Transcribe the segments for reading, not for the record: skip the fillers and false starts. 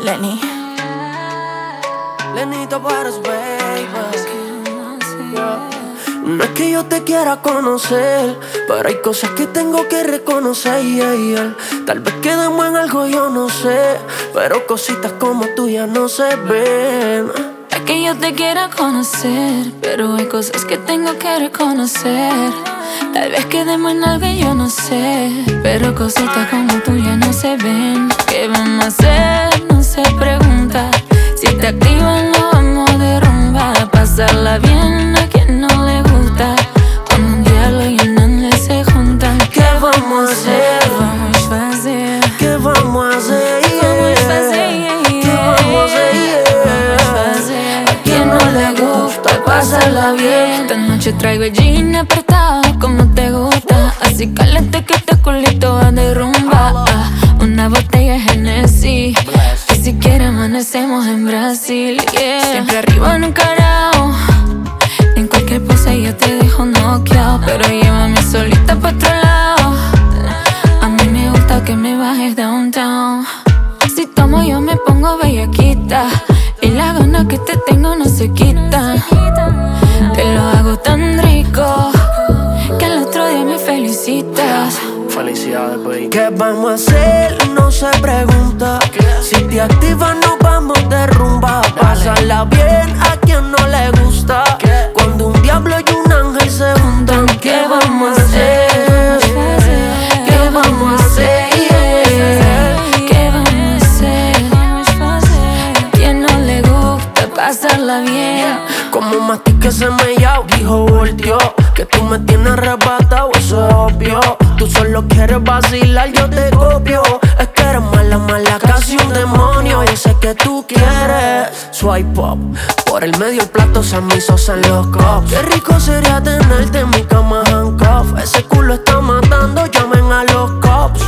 Lenny. Lenny Tavares, baby. No es que yo te quiera conocer, pero hay cosas que tengo que reconocer, Tal vez quedemos en algo, yo no sé, pero cositas como tú ya no se ven. Es que yo te quiera conocer, pero hay cosas que tengo que reconocer. Tal vez quedemos en algo, yo no sé, pero cositas como tú ya no se ven. ¿Qué vamos a hacer? No se pregunta. Si te activan no vamos de rumba, a pasarla bien a quien no le gusta. Cuando un diablo y un ángel se juntan, ¿qué vamos a hacer? ¿Qué vamos a hacer? ¿Qué vamos a hacer? ¿Qué vamos a hacer? A quien no le gusta pasarla bien. Esta noche traigo el jean apretado como te gusta, así caliente que este culito va de rumba. Una botella de Genesis, y si quieres amanecemos en Brasil, Siempre arriba, nunca abajo. En cualquier pose yo te dejo noqueado, pero llévame solita pa' otro lado. A mí me gusta que me bajes downtown. Si tomo yo me pongo bellaquita, y las ganas que te tengo no se quitan. Te lo hago tan rico que al otro día me felicitas. Felicidades, baby. ¿Qué vamos a hacer? No se pregunta. Si te activas nos vamos de rumba, pasarla bien a quien no le gusta. Cuando un diablo y un ángel se juntan, ¿qué vamos a hacer? ¿Qué vamos a hacer? ¿Qué vamos a hacer? A quien no le gusta pasarla bien. Como mastique se mellao, dijo volteó. Que tú me tienes arrebatado, eso es obvio. Tú solo quieres vacilar, yo te copio. Es que eres mala, mala, casi un demonio. Yo sé que tú quieres swipe up. Por el medio el plato se me hizo en los cups. Qué rico sería tenerte en mi cama handcuff. Ese culo está matando, llamen a los cops.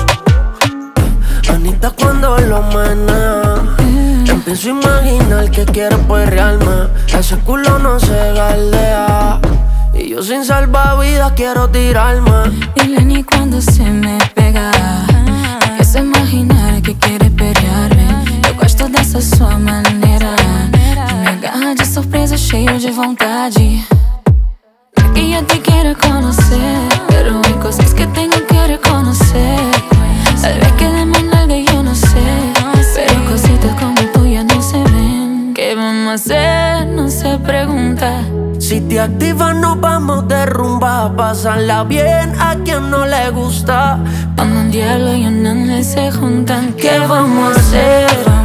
Anita cuando lo menea, empiezo a imaginar que quiere perrearme. Ese culo no se galdea, y yo sin salvavidas quiero tirarme. Y Lenny cuando se me pega, empiezo a imaginar que quiere pelearme. Eu gosto dessa sua maneira, que me agarra de surpresa, cheio de vontade. Que yo te quiero conocer, pero hay cosas que tengo que reconocer. Tal vez quedemos en algo y yo no sé, pero cositas como tú ya no se ven. ¿Qué vamos a hacer? No se pregunta. Si te activas nos vamos de rumba, a pasarla bien a quien no le gusta. Cuando un diablo y un ángel se juntan, ¿qué vamos a hacer?